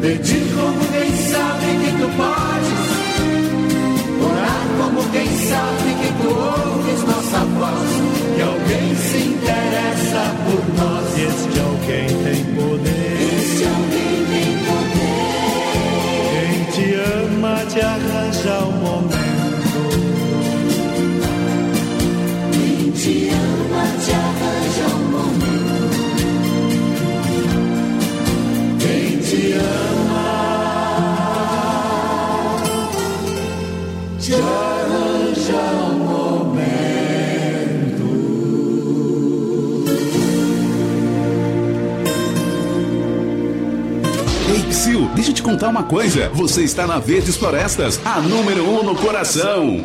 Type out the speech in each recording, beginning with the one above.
Pedir como quem sabe que tu podes, orar como quem sabe que tu ouves nossa voz, que alguém se interessa por nós. Este alguém tem poder. Este alguém tem poder. Quem te ama te arranja o momento. Quem te ama te arranja o momento. Quem te ama te arranja o momento. Ei, Psyu, deixa eu te contar uma coisa. Você está na Verdes Florestas, a número 1 no coração.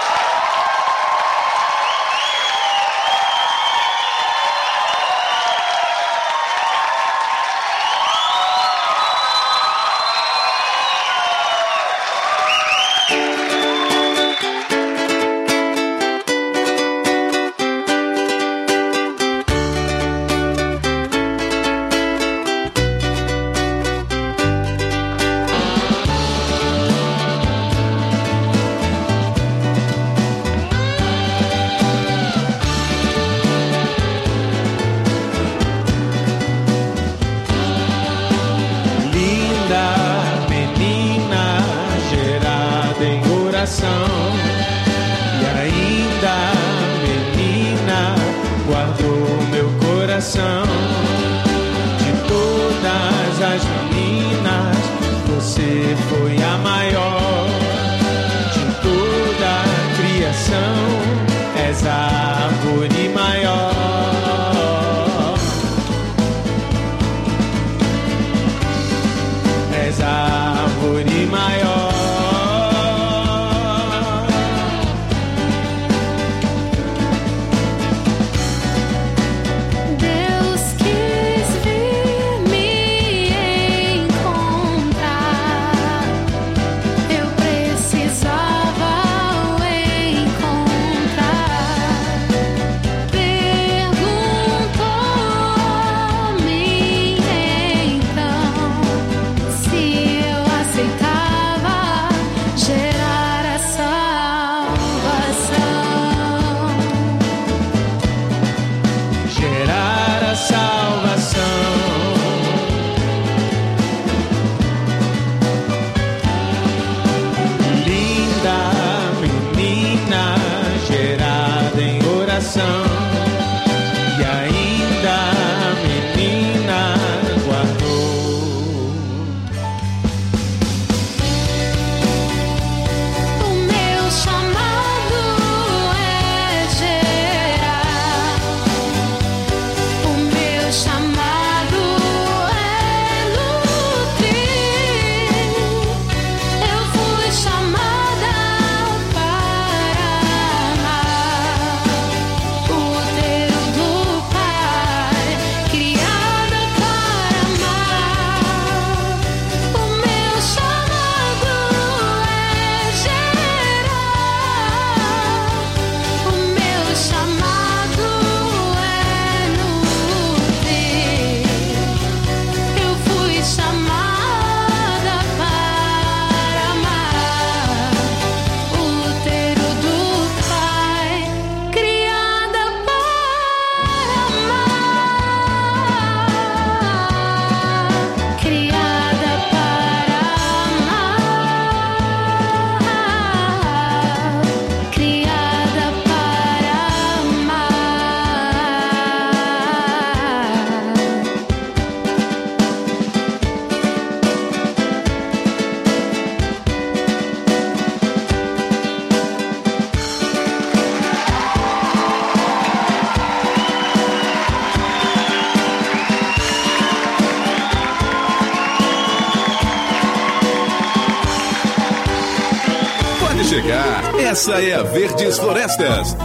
Essa é a Verdes Florestas.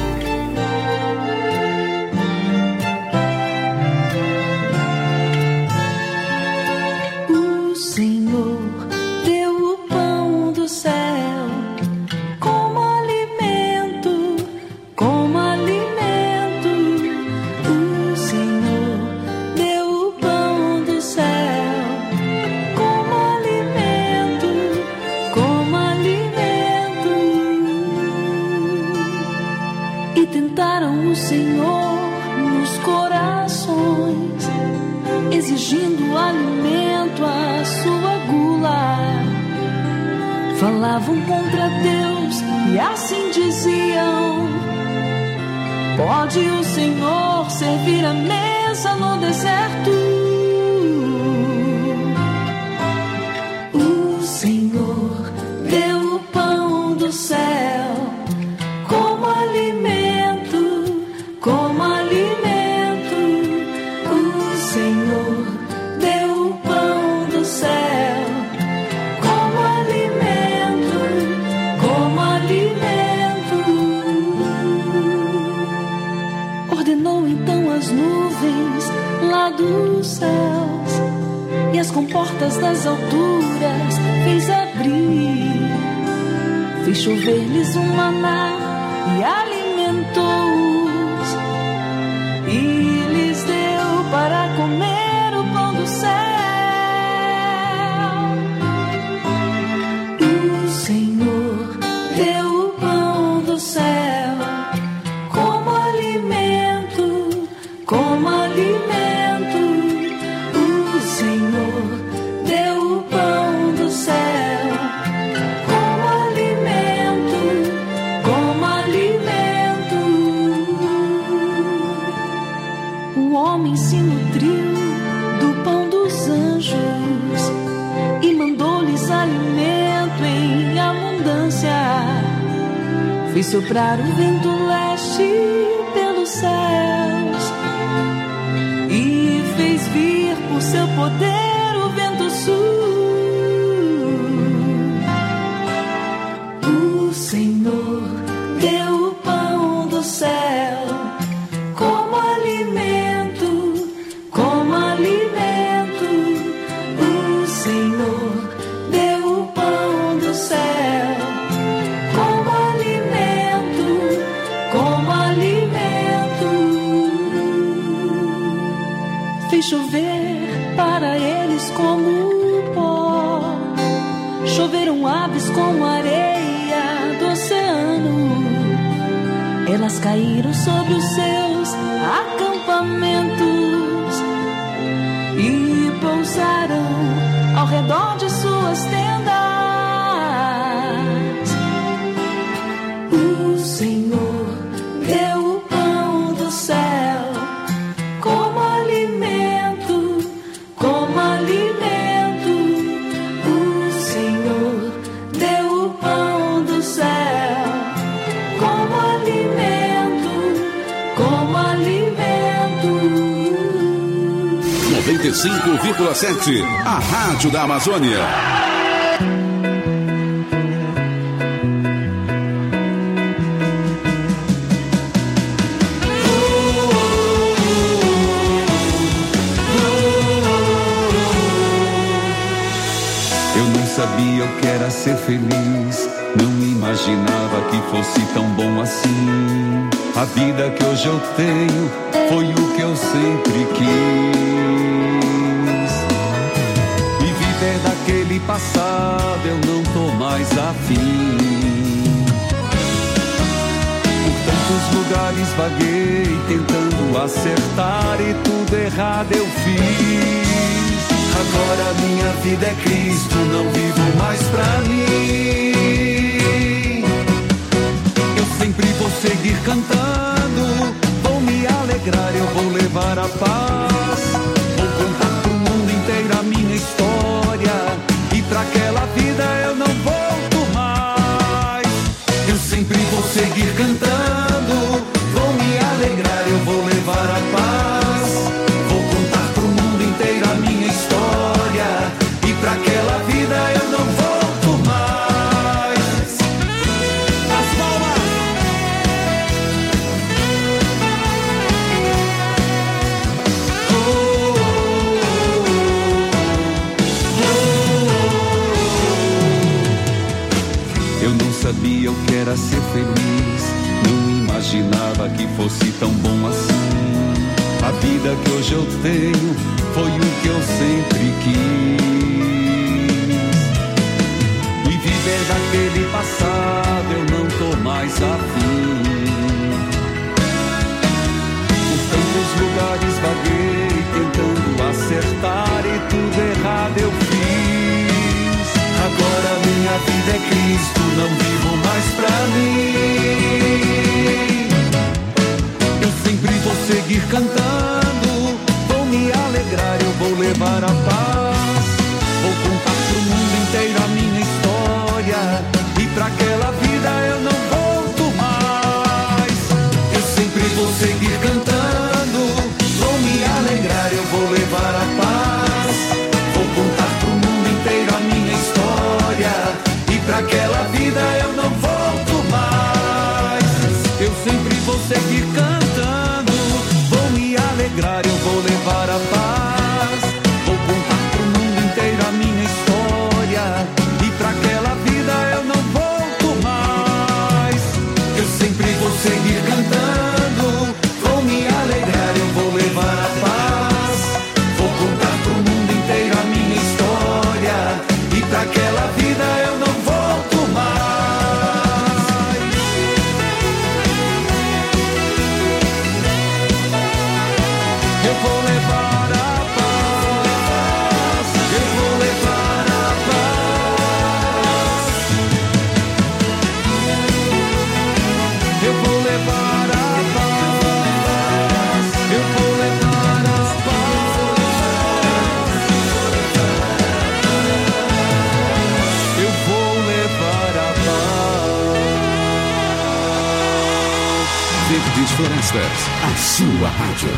O Senhor deu o pão do céu como alimento, como alimento. O Senhor deu o pão do céu como pedindo alimento à sua gula. Falavam contra Deus e assim diziam: pode o Senhor servir a mesa no deserto? O Senhor deu o pão do céu como alimento, como alimento. O Senhor deu o pão do céu como alimento, como alimento. Ordenou então as nuvens lá dos céus e as comportas das alturas fez abrir. Fez chover-lhes um maná e alimentou-os, e lhes deu para comer o pão do céu. O Senhor deu o pão do céu como alimento, como alimento. O Senhor deu o pão do céu como alimento, como alimento. O homem se nutriu do pão dos anjos e mandou-lhes alimento em abundância. Fez soprar o vento leste pelos céus e fez vir por seu poder o vento sul. O Senhor deu o pão do céu como alimento, como alimento. O Senhor deu o pão do céu como alimento, como alimento. Fez chover para eles como pó, choveram aves como areia do oceano. Elas caíram sobre os seus acampamentos e pousaram ao redor de suas tendas. O Senhor deu o pão do céu como alimento, como alimento. O Senhor deu o pão do céu como alimento, como alimento. 95,7, a Rádio da Amazônia. Eu não sabia o que era ser feliz, não imaginava que fosse tão bom assim. A vida que hoje eu tenho foi o que eu sempre quis. E viver daquele passado eu não tô mais afim. Por tantos lugares vaguei tentando acertar e tudo errado eu fiz. Agora minha vida é Cristo, não vivo mais pra mim. Eu sempre vou seguir cantando, vou me alegrar, eu vou levar a paz. Vou contar pro mundo inteiro a minha história, e pra aquela vida eu não volto mais. Eu sempre vou seguir cantando, vou me alegrar, eu vou levar a paz. Vou contar pro mundo inteiro a minha história, e pra aquela vida eu não volto mais. As palmas! Eu não sabia o que era ser feliz, não imaginava que fosse tão bom assim. A vida que hoje eu tenho foi o que eu sempre quis. E viver daquele passado eu não tô mais afim. Por tantos lugares vaguei tentando acertar vida é Cristo, não vivo mais pra mim. Eu sempre vou seguir cantando, vou me alegrar, eu vou levar a paz. Vou contar pro mundo inteiro a minha história, e pra aquela vida eu não volto mais. Eu sempre vou seguir cantando, vou me alegrar, eu vou levar a paz. Vou contar pro mundo inteiro a minha história, e pra aquela vida eu não volto mais. Eu sempre vou seguir cantando, vou me alegrar, eu vou levar a paz. Vou contar pro mundo inteiro a minha história, e pra aquela vida eu não volto mais. Eu sempre vou seguir cantando, vou me alegrar, eu vou levar a paz. Vou contar pro mundo inteiro a minha história, e pra aquela vida eu não volto mais. Eu vou levar a paz, eu vou levar a paz. Eu vou levar a paz, eu vou levar a paz. Eu vou levar a paz. Verdes Florestas, a sua rádio.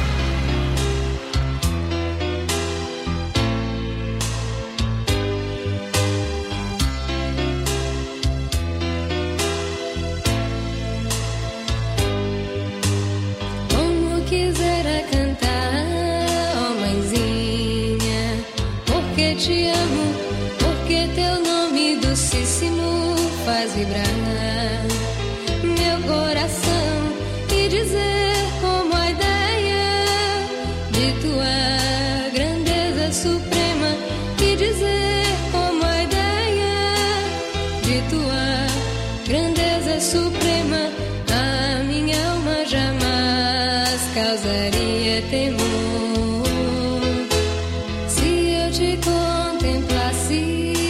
Como quisera cantar, ó mãezinha, porque te amo, porque teu nome docíssimo faz vibrar meu coração, e dizer como a ideia de tua grandeza suprema, e dizer como a ideia de tua grandeza suprema, a minha alma jamais causaria temor. Se eu te contemplasse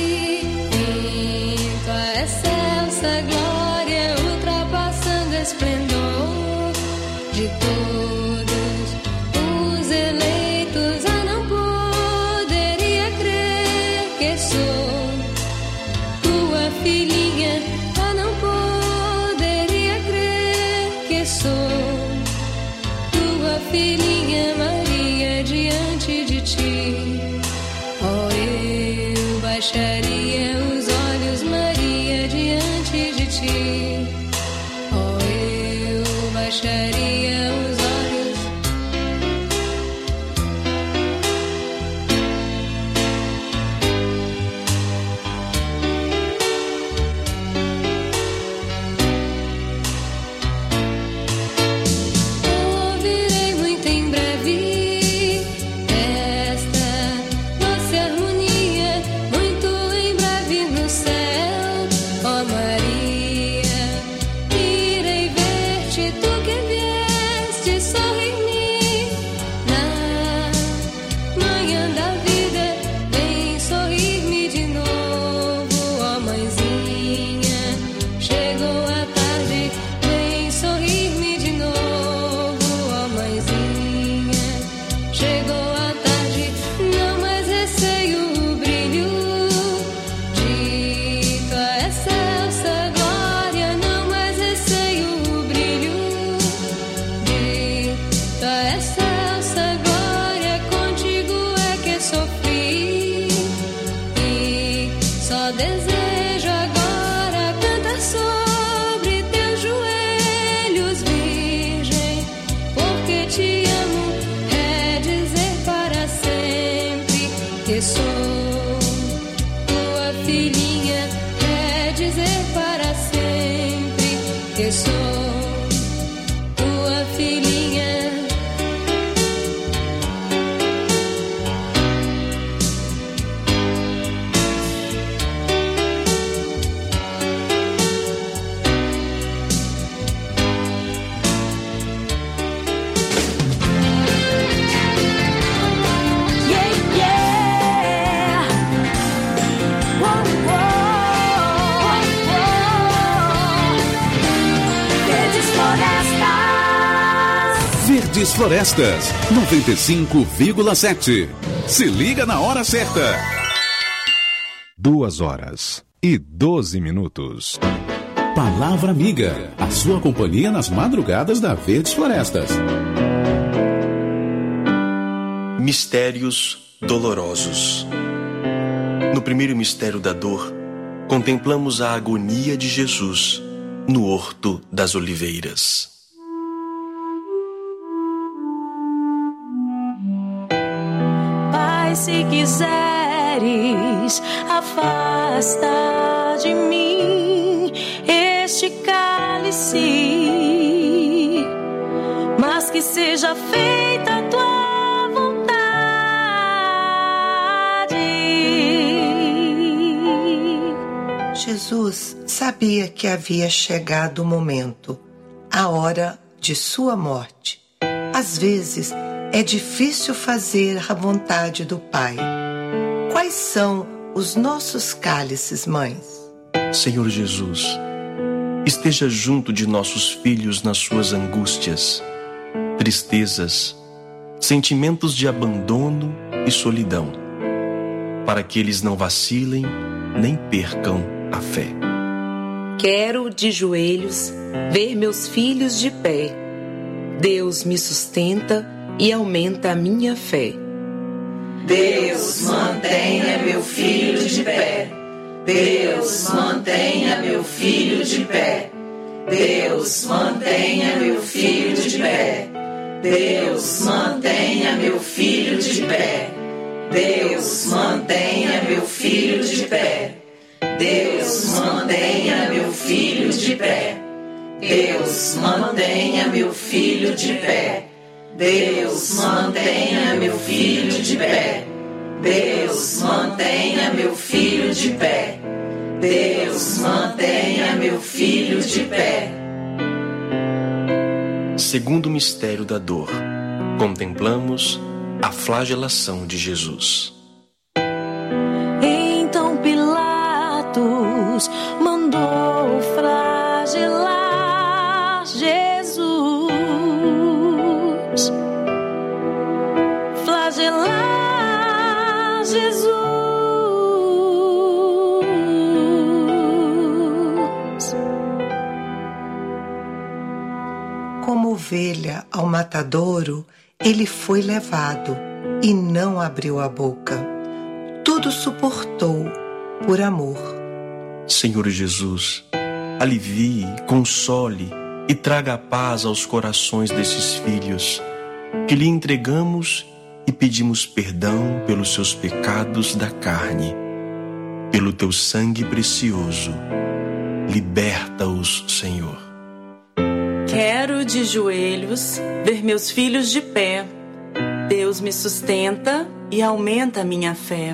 em tua excelsa glória, ultrapassando esplendor de todos os eleitos, eu não poderia crer que sou tua filhinha, eu não poderia crer que sou tua filhinha Maria diante de ti. Oh, eu baixaria os olhos, Maria, diante de ti. Oh, eu baixaria os olhos. Ouvirei muito em breve esta doce harmonia, muito em breve no céu, ó Maria. Irei ver-te, tu que vieste sorrir-me na manhã da vida, vem sorrir-me de novo, ó mãezinha. Chegou a tarde, vem sorrir-me de novo, ó mãezinha. Chegou a tarde, não mais receio o brilho de tua excelsa glória, não mais receio o brilho de tua excelsa glória. Contigo é que sofri, e só desejo agora cantar sobre teus joelhos, Virgem, porque te amo, é dizer para sempre que sou tua filhinha, é dizer para sempre que sou tua filhinha. Yeah, yeah. Whoa, whoa. Verdes Florestas, 95,7. Se liga na hora certa. 2h12. Palavra Amiga, a sua companhia nas madrugadas da Verdes Florestas. Mistérios dolorosos. No primeiro mistério da dor, contemplamos a agonia de Jesus no Horto das Oliveiras. Pai, se quiseres, afasta de mim este cálice, mas que seja feita a tua vontade. Jesus sabia que havia chegado o momento, a hora de sua morte. Às vezes, é difícil fazer a vontade do Pai. Quais são os nossos cálices, mães? Senhor Jesus, esteja junto de nossos filhos nas suas angústias, tristezas, sentimentos de abandono e solidão, para que eles não vacilem nem percam a fé. Quero, de joelhos, ver meus filhos de pé. Deus me sustenta e aumenta a minha fé. Deus, mantenha meu filho de pé. Deus, mantenha meu filho de pé. Deus, mantenha meu filho de pé. Deus, mantenha meu filho de pé. Deus, mantenha meu filho de pé. Deus, mantenha meu filho de pé. Deus, mantenha meu filho de pé. Deus, mantenha meu filho de pé. Deus, mantenha meu filho de pé. Deus, mantenha meu filho de pé. Segundo mistério da dor, contemplamos a flagelação de Jesus. Então Pilatos mandou flagelar Jesus. Flagelar Jesus. Como ovelha ao matadouro, ele foi levado e não abriu a boca. Tudo suportou por amor. Senhor Jesus, alivie, console e traga a paz aos corações desses filhos, que lhe entregamos e pedimos perdão pelos seus pecados da carne. Pelo teu sangue precioso, liberta-os, Senhor. Quero, de joelhos, ver meus filhos de pé. Deus me sustenta e aumenta a minha fé.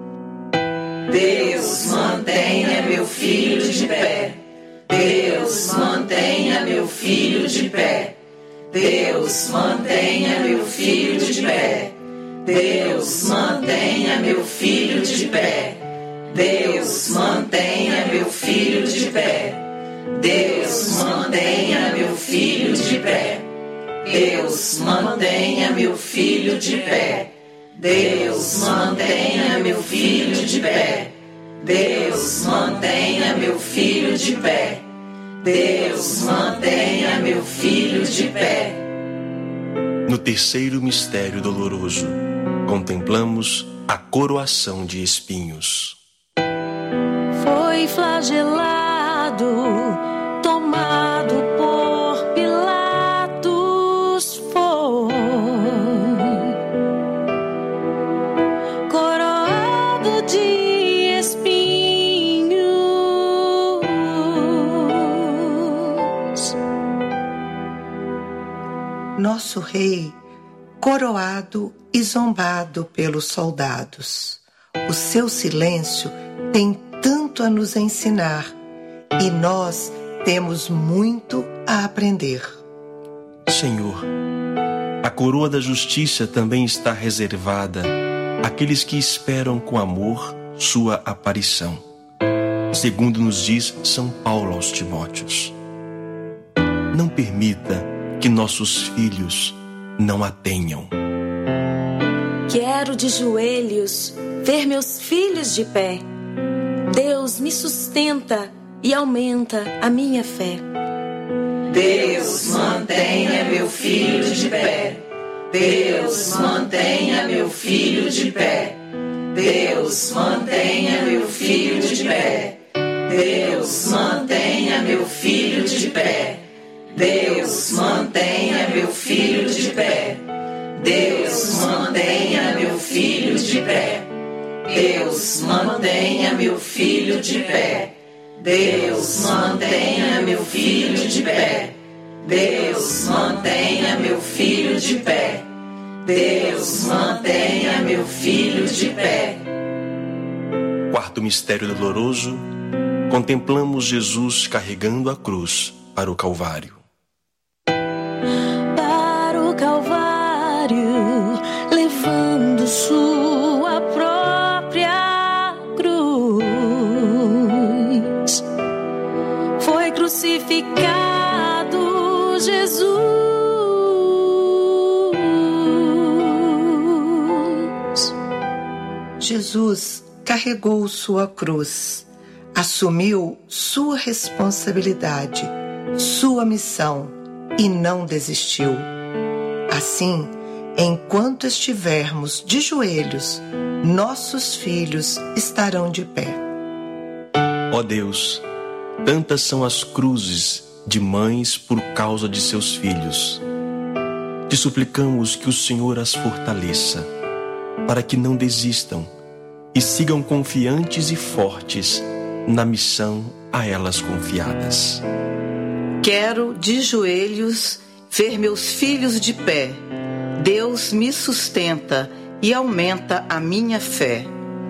Deus, mantenha meu filho de pé. Deus, mantenha meu filho de pé. Deus, mantenha meu filho de pé. Deus, mantenha meu filho de pé. Deus, mantenha meu filho de pé. Deus, mantenha meu filho de pé. Deus, mantenha meu filho de pé. Deus, mantenha meu filho de pé. Deus, mantenha meu filho de pé. Deus, mantenha meu filho de pé. No terceiro mistério doloroso, contemplamos a coroação de espinhos. Foi flagelado, tomado por Pilatos, foi coroado de espinhos. Nosso rei, coroado e zombado pelos soldados. O seu silêncio tem tanto a nos ensinar e nós temos muito a aprender. Senhor, a coroa da justiça também está reservada àqueles que esperam com amor sua aparição, segundo nos diz São Paulo aos Timóteos. Não permita que nossos filhos não a tenham. Quero de joelhos ver meus filhos de pé. Deus me sustenta e aumenta a minha fé. Deus, mantenha meu filho de pé. Deus, mantenha meu filho de pé. Deus, mantenha meu filho de pé. Deus, mantenha meu filho de pé. Deus, mantenha meu filho de pé. Deus, mantenha meu filho de pé. Deus, mantenha meu filho de pé. Deus, mantenha meu filho de pé. Deus, mantenha meu filho de pé. Deus, mantenha meu filho de pé. Quarto mistério doloroso, contemplamos Jesus carregando a cruz para o Calvário. Para o Calvário, levando sua própria cruz, foi crucificado Jesus. Jesus carregou sua cruz, assumiu sua responsabilidade, sua missão e não desistiu. Assim, enquanto estivermos de joelhos, nossos filhos estarão de pé. Ó Deus, tantas são as cruzes de mães por causa de seus filhos. Te suplicamos que o Senhor as fortaleça, para que não desistam e sigam confiantes e fortes na missão a elas confiadas. Quero de joelhos ver meus filhos de pé. Deus me sustenta e aumenta a minha fé.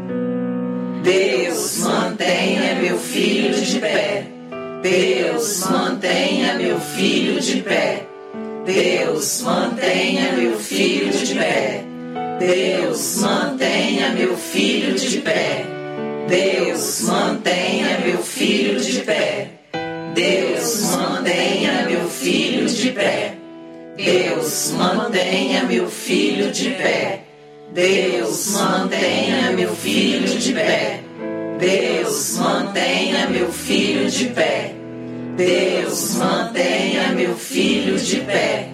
Deus, mantenha meu filho de pé. Deus, mantenha meu filho de pé. Deus, mantenha meu filho de pé. Deus, mantenha meu filho de pé. Deus, mantenha meu filho de pé. Deus, mantenha meu filho de pé. Deus, mantenha meu filho de pé. Deus, mantenha meu filho de pé. Deus, mantenha meu filho de pé. Deus, mantenha meu filho de pé.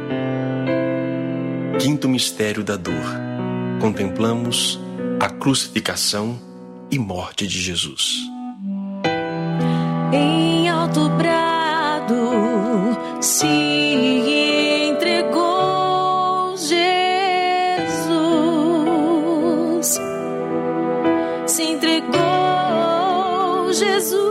Quinto mistério da dor. Contemplamos a crucificação e morte de Jesus. Em alto brado se entregou Jesus. Se entregou Jesus.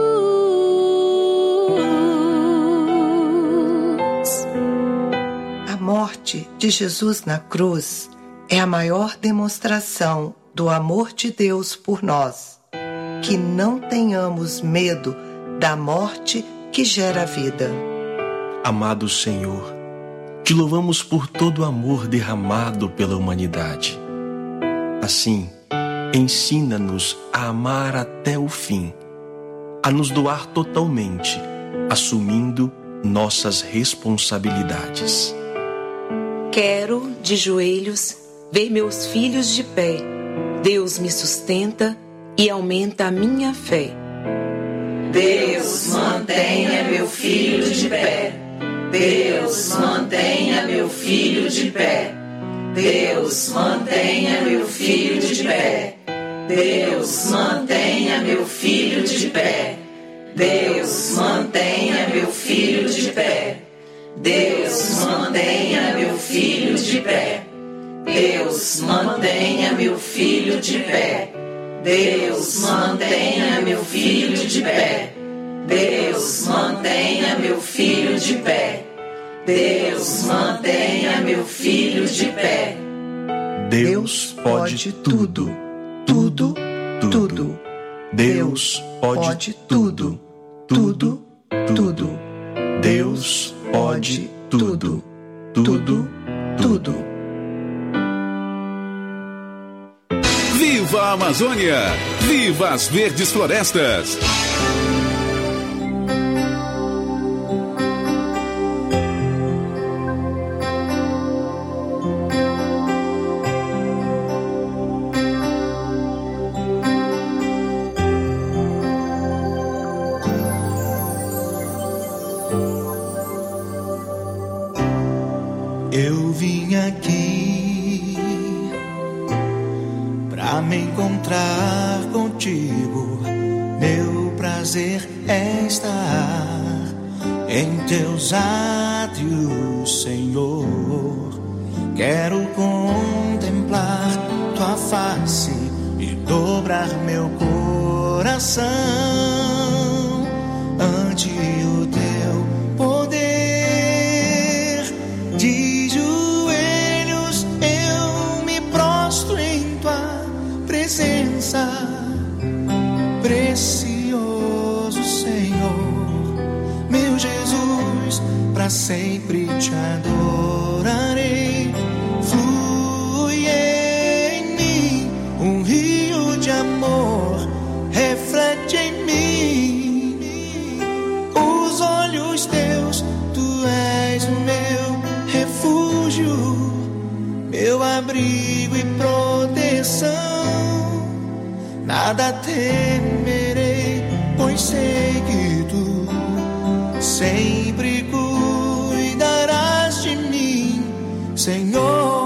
A morte de Jesus na cruz é a maior demonstração do amor de Deus por nós. Que não tenhamos medo da morte que gera vida. Amado Senhor, te louvamos por todo o amor derramado pela humanidade. Assim, ensina-nos a amar até o fim, a nos doar totalmente, assumindo nossas responsabilidades. Quero de joelhos ver meus filhos de pé. Deus me sustenta e aumenta a minha fé. Deus, mantenha meu filho de pé. Deus, mantenha meu filho de pé. Deus, mantenha meu filho de pé. Deus, mantenha meu filho de pé. Deus, mantenha meu filho de pé. Deus, mantenha meu filho de pé. Deus, mantenha meu filho de pé. Deus, mantenha meu filho de pé. Deus, mantenha meu filho de pé. Deus, mantenha meu filho de pé. Deus pode tudo, tudo, tudo. Deus pode tudo, tudo, tudo. Deus pode tudo, tudo, tudo. Viva a Amazônia! Viva as verdes florestas! encontrar contigo. Meu prazer é estar em teus átrios, Senhor. Quero contemplar tua face e dobrar meu coração ante o teu poder. De joelhos eu me prostro em tua presença, precioso Senhor. Meu Jesus, para sempre te adorarei. Flui em mim um rio de amor, reflete em mim os olhos teus. Tu és o meu refúgio, meu abrigo e proteção. Nada temerei, pois sei que tu sempre cuidarás de mim, Senhor.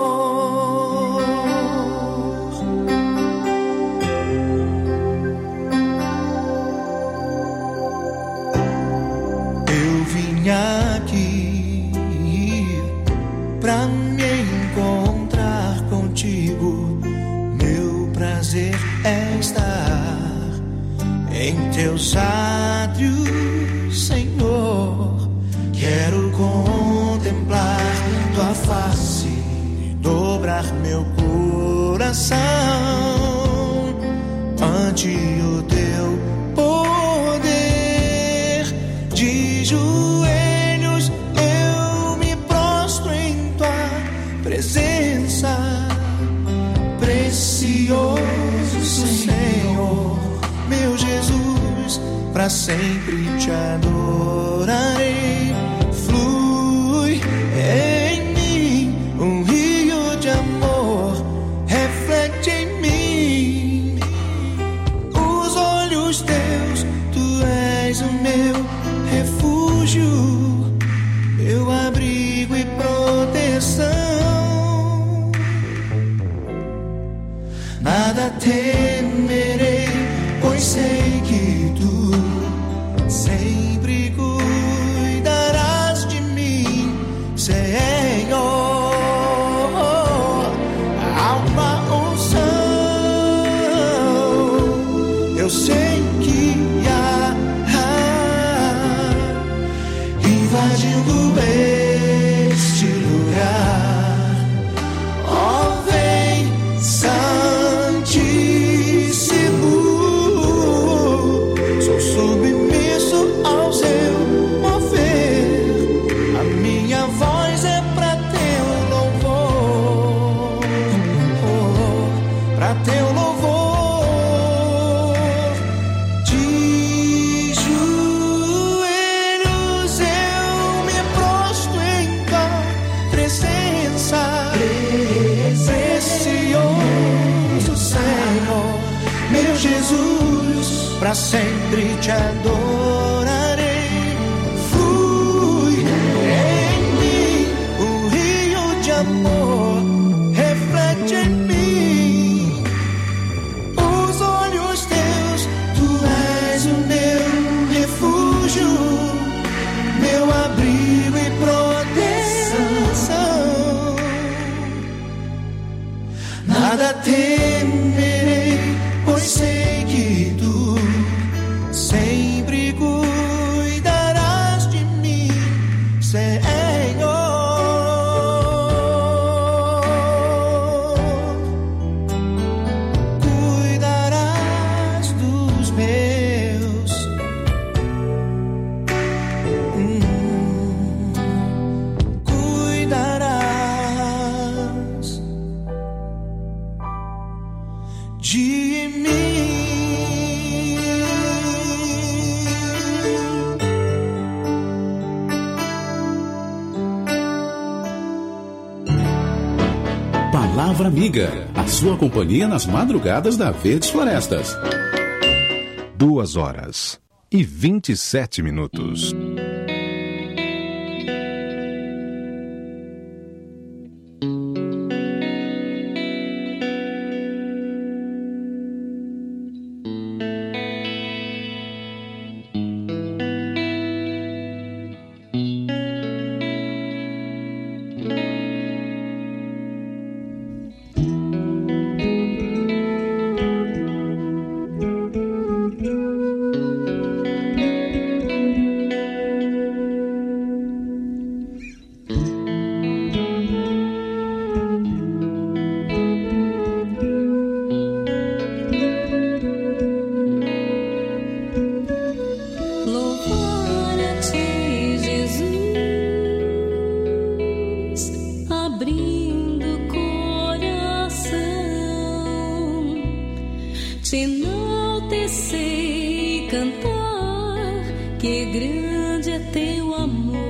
Eu vim aqui pra me encontrar contigo. Meu prazer é estar em teus átrios, Senhor. Quero contemplar tua face e dobrar meu coração ante o teu poder. De joelhos eu me prostro em tua presença, precioso Senhor. Meu Jesus, para sempre te adorarei. Flui em mim um rio de amor, reflete em mim os olhos teus. Tu és o meu refúgio, meu abrigo e proteção. Nada temerei, pois sei que tu sempre cuidarás de mim, Senhor. Alma unção, eu sei que há invadindo este lugar. Ó, vem, Santíssimo. Sou submisso ao seu mover. A minha voz é pra teu louvor, pra teu louvor. De joelhos eu me prostro em tua presença, precioso Senhor. Meu Jesus, pra sempre te adorarei. Flui em mim um rio de amor, reflete em mim os olhos teus. Tu és o meu refúgio, meu abrigo e proteção. Nada temerei, pois sei que tu sempre cuidarás de mim, Senhor. Cuidarás dos meus, cuidarás de mim. Palavra Amiga, a sua companhia nas madrugadas da Verdes Florestas. 2h27. te enaltecer e cantar, que grande é teu amor.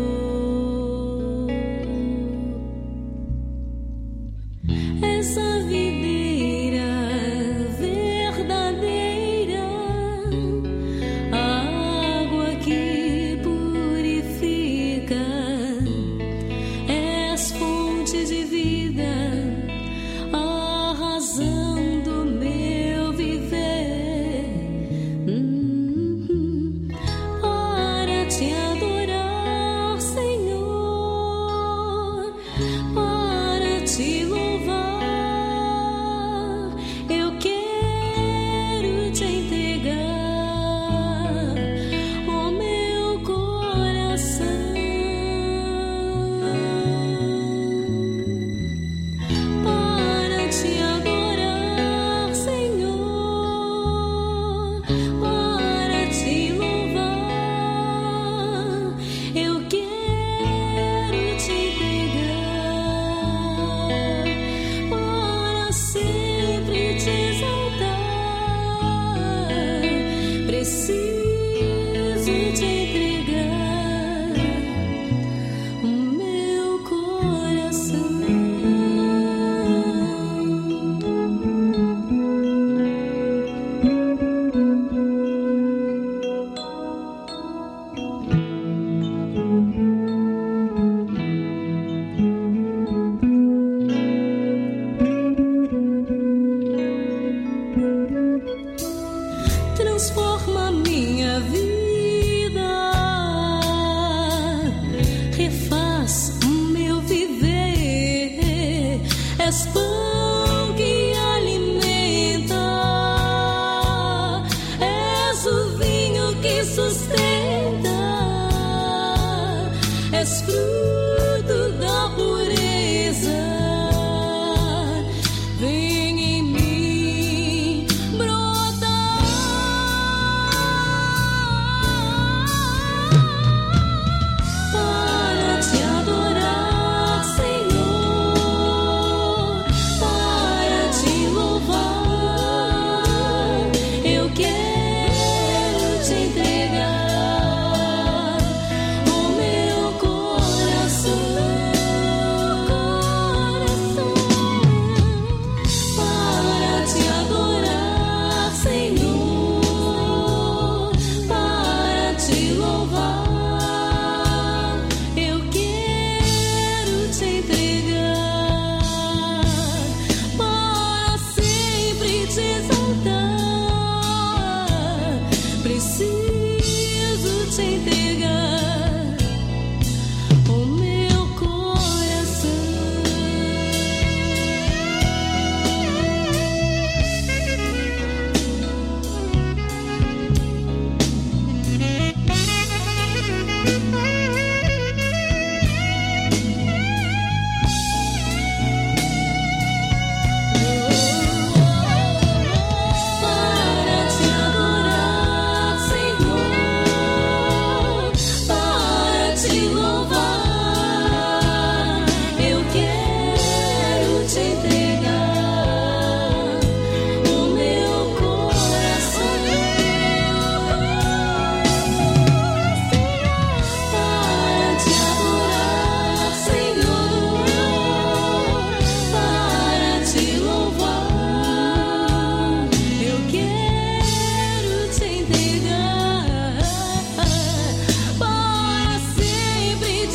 Essa videira verdadeira, a água que purifica, és fonte de vida, a razão do meu viver. Para te adorar, Senhor, para te louvar, eu quero te entregar o meu coração. Para te adorar, Senhor, para te louvar, eu quero te entregar, para sempre te exaltar. Preciso te entregar o meu coração. Transforma minha vida, refaz o meu viver. És pão que alimenta, és o vinho que sustenta, és fruto da pureza. Vem em mim brotar, para te adorar, Senhor, para te louvar, eu quero te entregar o meu coração. Para te adorar, Senhor, para te louvar, eu quero te entregar, para sempre te exaltar. Preciso te entregar o meu coração. Para te adorar, Senhor, para te louvar, eu quero te entregar o meu coração. Para te adorar, Senhor, para te louvar, eu quero te entregar, para sempre te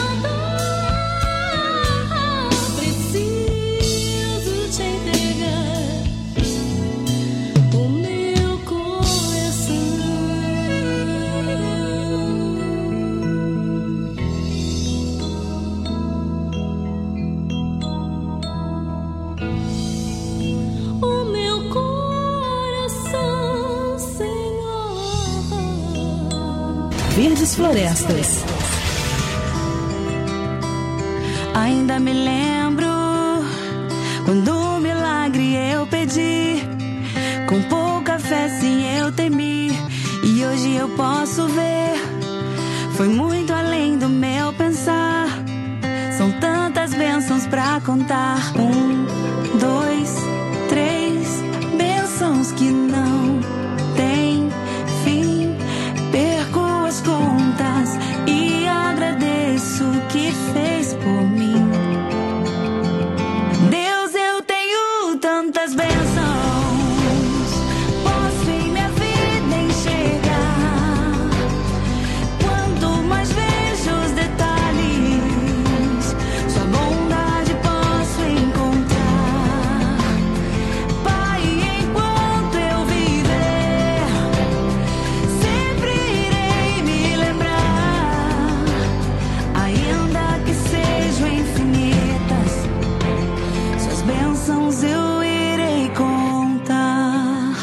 exaltar. Preciso te entregar o meu coração. O meu coração, Senhor. Verdes Florestas. Ainda me lembro quando um milagre eu pedi, com pouca fé sim eu temi, e hoje eu posso ver, foi muito além do meu pensar. São tantas bênçãos pra contar. 1, 2, 3 bênçãos bênçãos que não têm fim. Perco as contas e agradeço o que fez por mim. Deus, eu tenho tantas bênçãos. Posso em minha vida enxergar. Quanto mais vejo os detalhes, sua bondade posso encontrar. Pai, enquanto eu viver, sempre irei me lembrar. Ainda que sejam infinitas, suas bênçãos eu irei contar.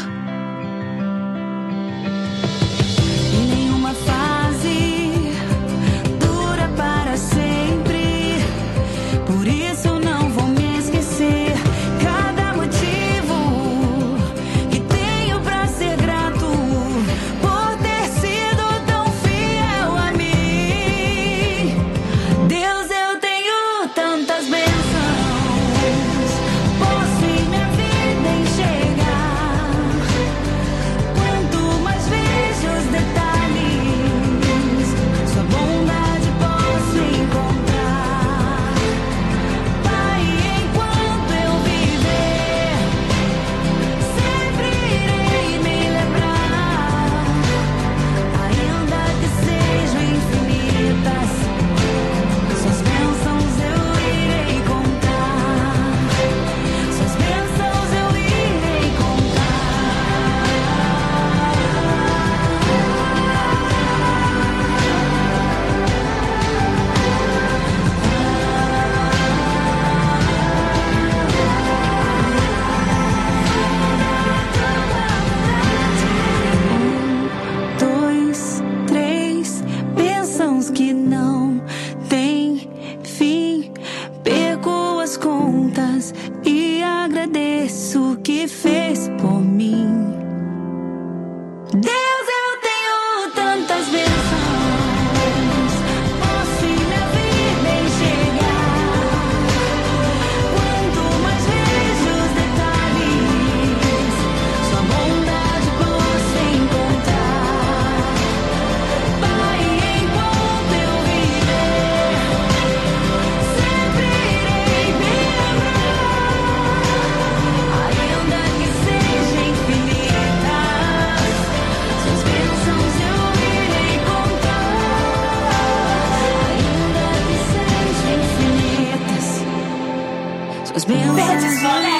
E nenhuma fase dura para sempre, por isso eu não vou me esquecer. Cada motivo que tenho pra ser grato por ter sido tão fiel a mim. Deus, eu tenho tantas bênçãos. Posso em minha vida enxergar. Quanto mais vejo os detalhes, sua bondade posso encontrar. Pai, enquanto eu viver, sempre irei me lembrar. Ainda que sejam infinitas, suas bênçãos eu irei contar. Suas bênçãos eu irei dois, três, bênçãos que não têm fim. Perco as contas e agradeço o que fez por mim. Deus, eu tenho tantas bênçãos. Posso em minha vida enxergar. Quanto mais vejo os detalhes, sua bondade posso encontrar. Pai, enquanto eu viver, sempre irei me lembrar. Ainda que seja infinita, suas bênçãos eu irei contar. Ainda que sejam infinitas, suas bênçãos eu irei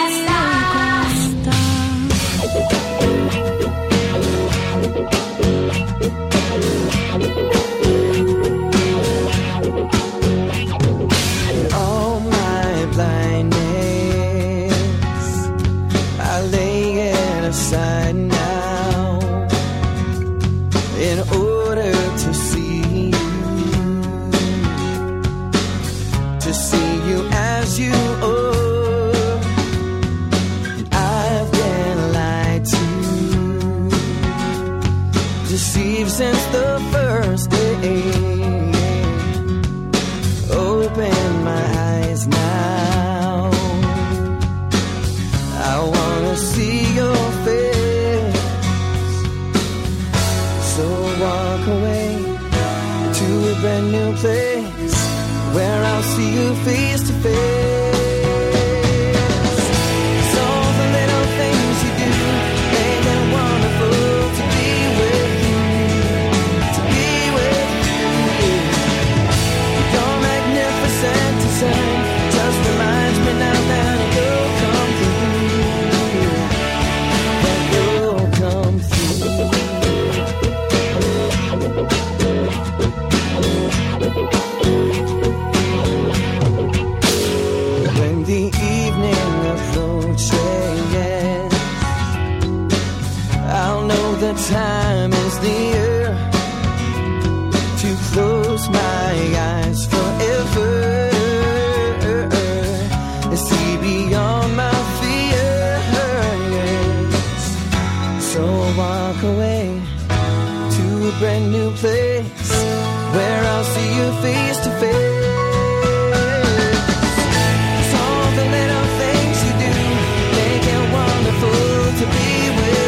All my blindness, I lay it aside now, in order to see you as you are. I've been lied to, deceived since the first day. Open my eyes now, I wanna see your face. So walk away to a brand new place where I'll see you face to face. All the little things you do make it wonderful to be with you, to be with you. Your magnificent design just reminds me now that you'll come through, that you'll come through. When the evening approaches, I'll know the time is near to close my eyes forever and see beyond my fears. So walk away to a brand new place where I'll see you face to face. All the little things you do make it wonderful to be with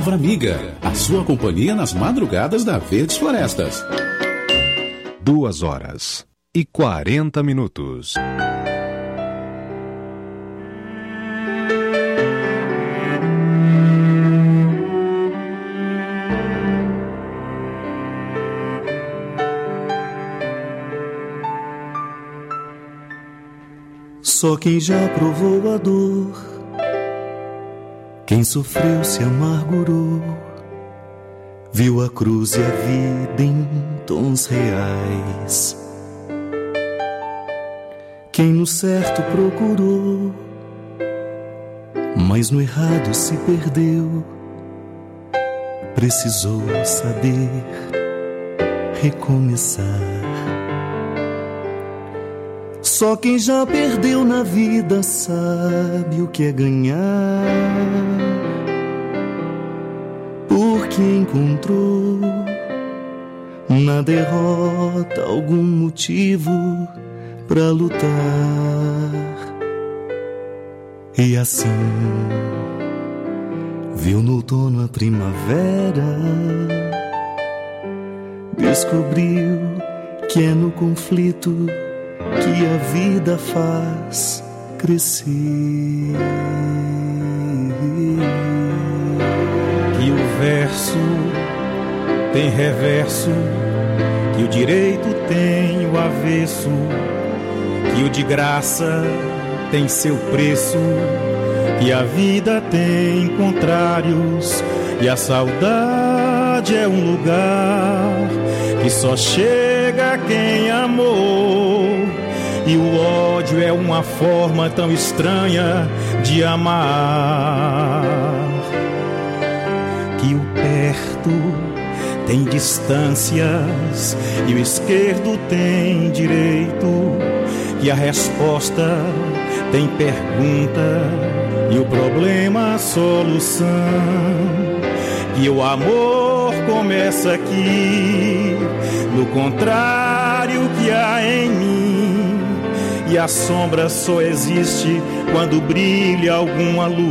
Palavra Amiga, a sua companhia nas madrugadas da Verdes Florestas. 2h40. Só quem já provou a dor, quem sofreu se amargurou, viu a cruz e a vida em tons reais. Quem no certo procurou, mas no errado se perdeu, precisou saber recomeçar. Só quem já perdeu na vida sabe o que é ganhar, porque encontrou na derrota algum motivo pra lutar. E assim viu no outono a primavera, descobriu que é no conflito que a vida faz crescer. Que o verso tem reverso, que o direito tem o avesso, que o de graça tem seu preço, que a vida tem contrários, e a saudade é um lugar que só chega quem amou. E o ódio é uma forma tão estranha de amar. Que o perto tem distâncias e o esquerdo tem direito. Que a resposta tem pergunta e o problema a solução. Que o amor começa aqui, no contrário que há em mim. E a sombra só existe quando brilha alguma luz.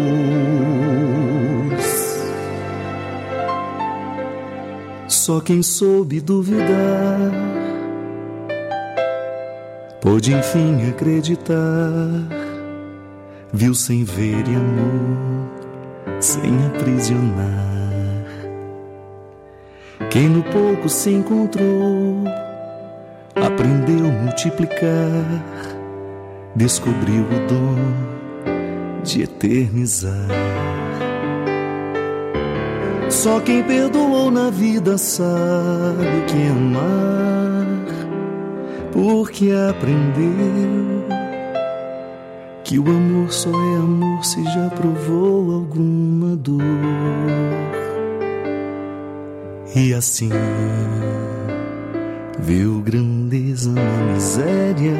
Só quem soube duvidar pôde enfim acreditar. Viu sem ver e amor sem aprisionar. Quem no pouco se encontrou aprendeu a multiplicar, descobriu o dom de eternizar. Só quem perdoou na vida sabe o que é amar, porque aprendeu que o amor só é amor se já provou alguma dor. E assim viu grandeza na miséria,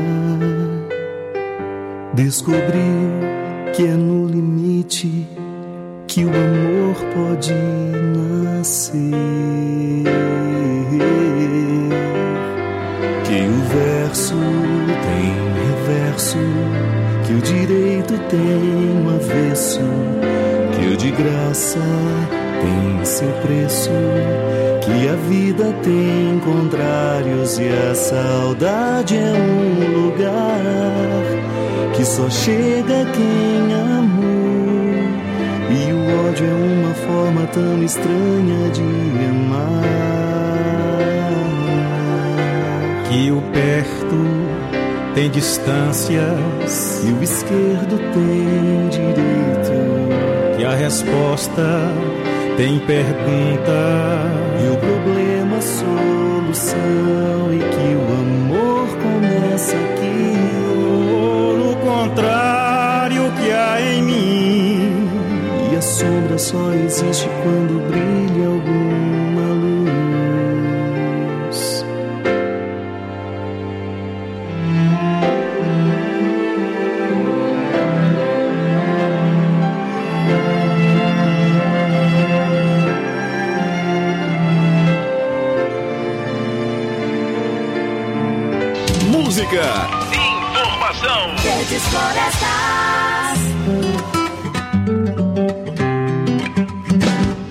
descobriu que é no limite que o amor pode nascer. Que o verso tem reverso, que o direito tem um avesso, que o de graça tem seu preço, que a vida tem contrários e a saudade é um lugar que só chega quem amou. E o ódio é uma forma tão estranha de amar. Que o perto tem distâncias e o esquerdo tem direito, que a resposta tem pergunta e o problema a solução, e que o amor começa aqui, no contrário que há em mim. E a sombra só existe quando brilha alguma luz. Música, informação, Verdes Florestas.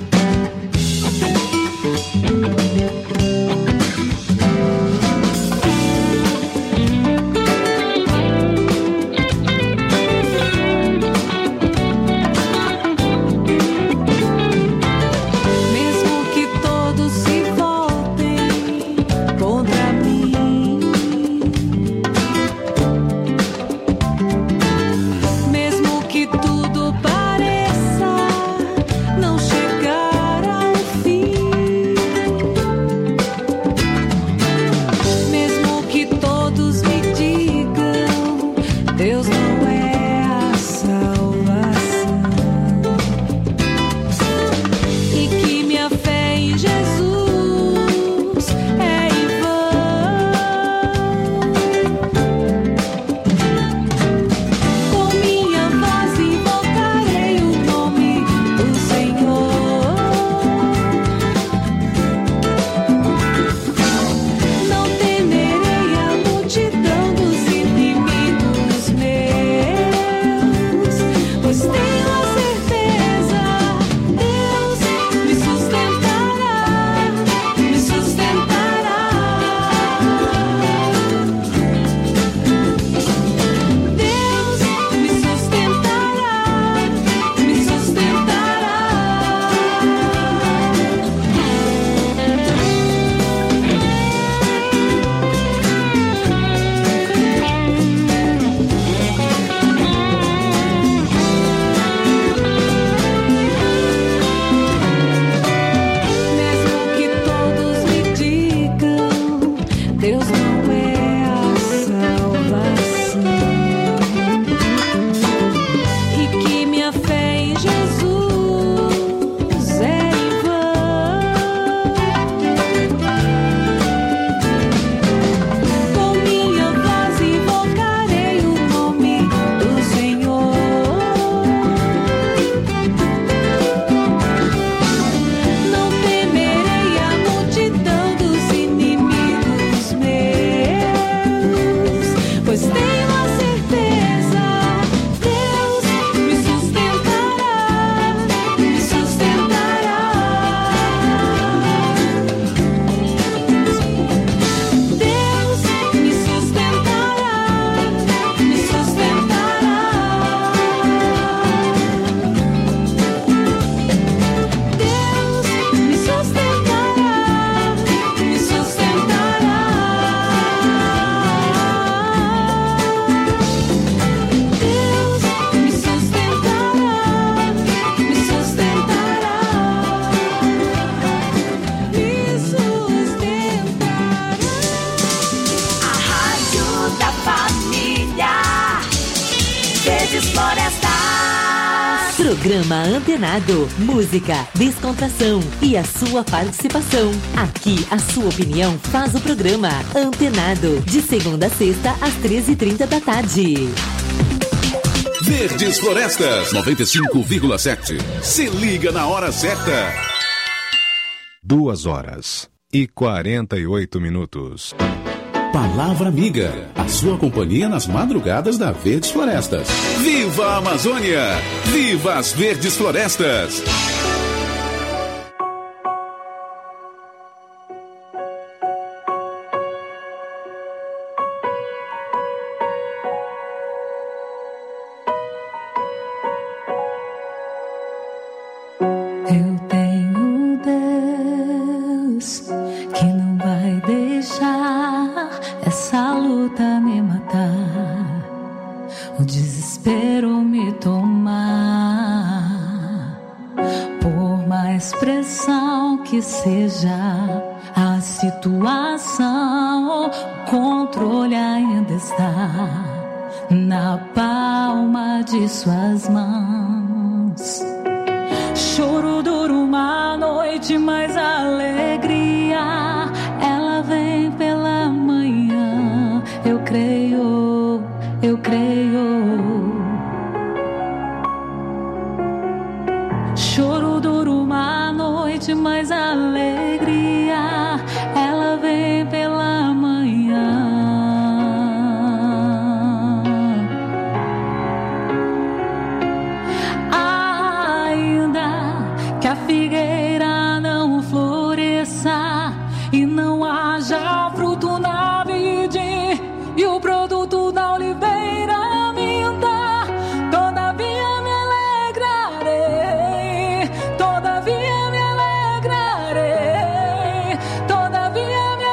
Programa Antenado. Música, descontração e a sua participação. Aqui a sua opinião faz o programa Antenado. De segunda a sexta às 13h30 da tarde. Verdes Florestas 95,7. Se liga na hora certa. 2h48. Palavra Amiga, a sua companhia nas madrugadas da Verdes Florestas. Viva a Amazônia! Viva as Verdes Florestas! Eu tenho Deus que não vai deixar essa luta me matar, o desespero me tomar. Por mais pressão que seja a situação, o controle ainda está na palma de suas mãos. Choro dura uma noite, mas a alegria ela vem pela manhã. Eu creio, eu creio. Choro dura uma noite, mas a alegria ela vem pela manhã. Que a figueira não floresça e não haja fruto na vide e o produto da oliveira minta, todavia me alegrarei, todavia me alegrarei, todavia me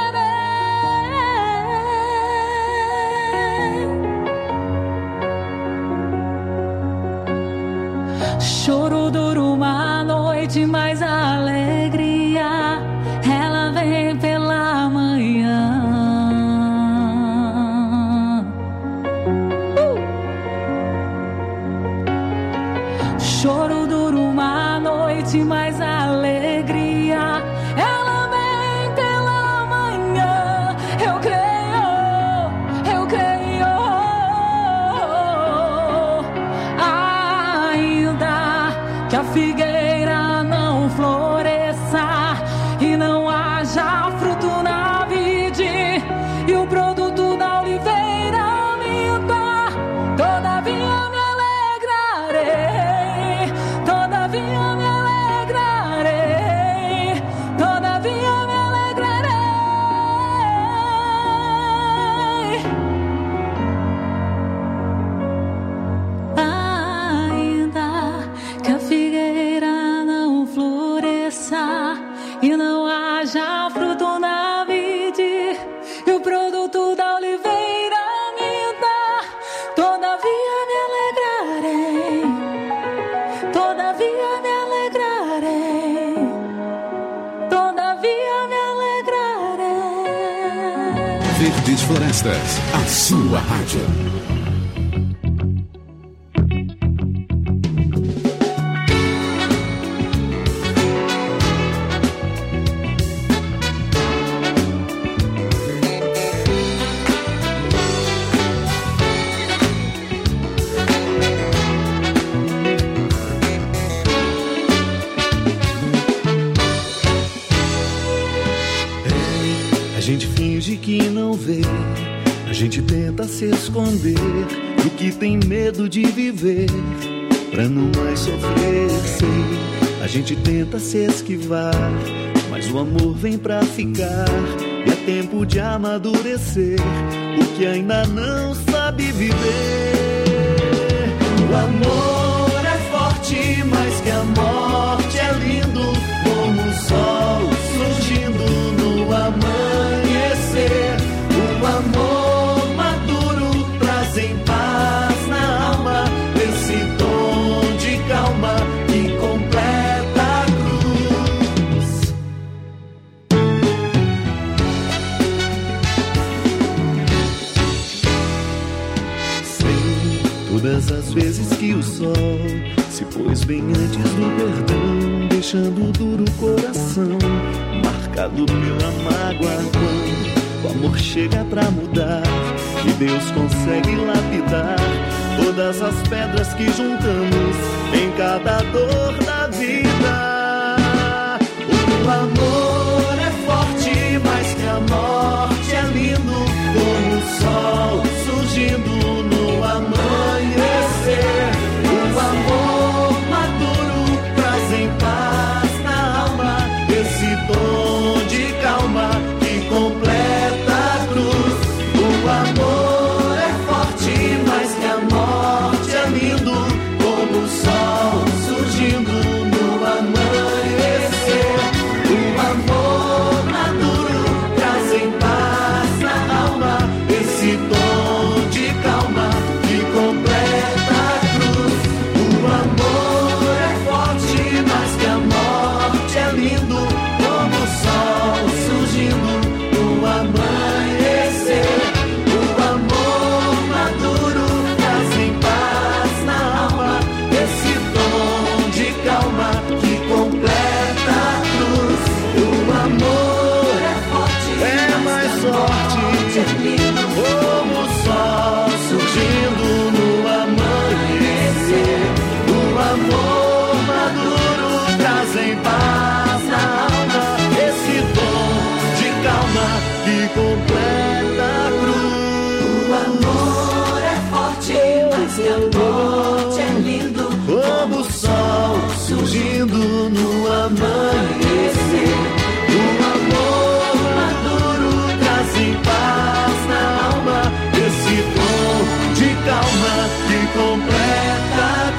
alegrarei. Choro dura uma noite, mas a alegria ela vem pela manhã. Choro dura uma noite, mas a alegria ela vem pela manhã. Eu creio, eu creio. Ainda que a figueira não floresça e não haja fruto na vide e o produto da oliveira minta, todavia me alegrarei, todavia me alegrarei, todavia me alegrarei. Ainda que a figueira não floresça e não haja fruto na vide e o produto da oliveira minta, todavia me alegrarei, todavia me alegrarei, todavia me alegrarei. Verdes Florestas, a sua rádio. A gente finge que não vê, a gente tenta se esconder do que tem medo de viver, pra não mais sofrer, sei. A gente tenta se esquivar, mas o amor vem pra ficar, e é tempo de amadurecer o que ainda não sabe viver. O amor é forte, mais que a morte é lindo, como o sol surgindo no amanhecer. O amor maduro traz em paz na alma esse tom de calma que completa a cruz. Sei, tudo Todas as vezes que o sol se pôs bem antes do perdão, deixando duro o coração, marcado pela mágoa. Quando o amor chega pra mudar e Deus consegue lapidar todas as pedras que juntamos em cada dor da vida. O amor é forte, mais que a morte é lindo, como o sol surgindo no amanhecer. O amor maduro traz em paz na alma esse dom de calma que completa a cruz. O amor é forte, mais que a morte é lindo, como o sol surgindo no amanhecer. O amor maduro traz em paz na alma esse dom de calma que completa a cruz. O amor é forte, mais que a morte é lindo, como o sol surgindo no amanhecer. O amor maduro traz em paz na alma esse dom de calma que completa a cruz. O amor é forte, é mais forte, é lindo, como o sol surgindo no amanhecer. O amor maduro traz em paz na alma esse dom de calma que completa a cruz. O amor é forte, mais que a morte é lindo, como o sol surgindo no amanhecer. O amor maduro traz em paz na alma esse dom de calma que completa a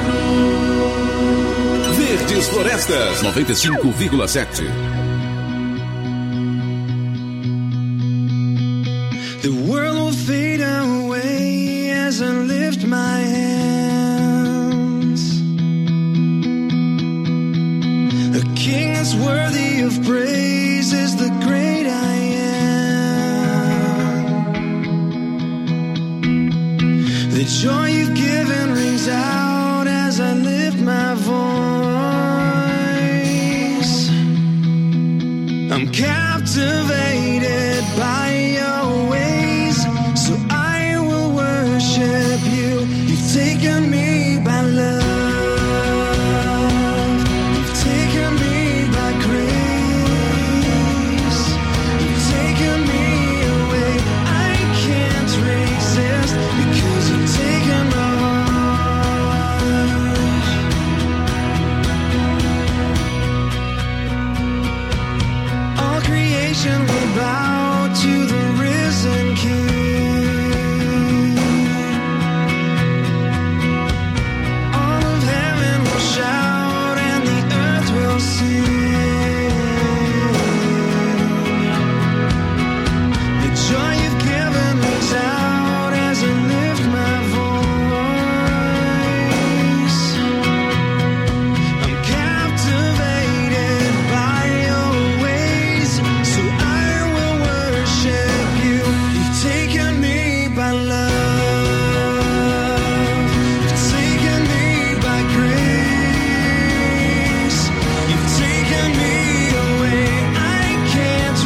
cruz. Verdes Florestas 95,7. The world will fade away as I lift my hands. A king that's worthy of praise is the great I am. The joy you've given rings out as I lift my voice. I'm captivated by your ways, so I will worship you. You've taken me by love, you've taken me by grace, you've taken me away. I can't resist because you've taken my heart. All creation will bow to the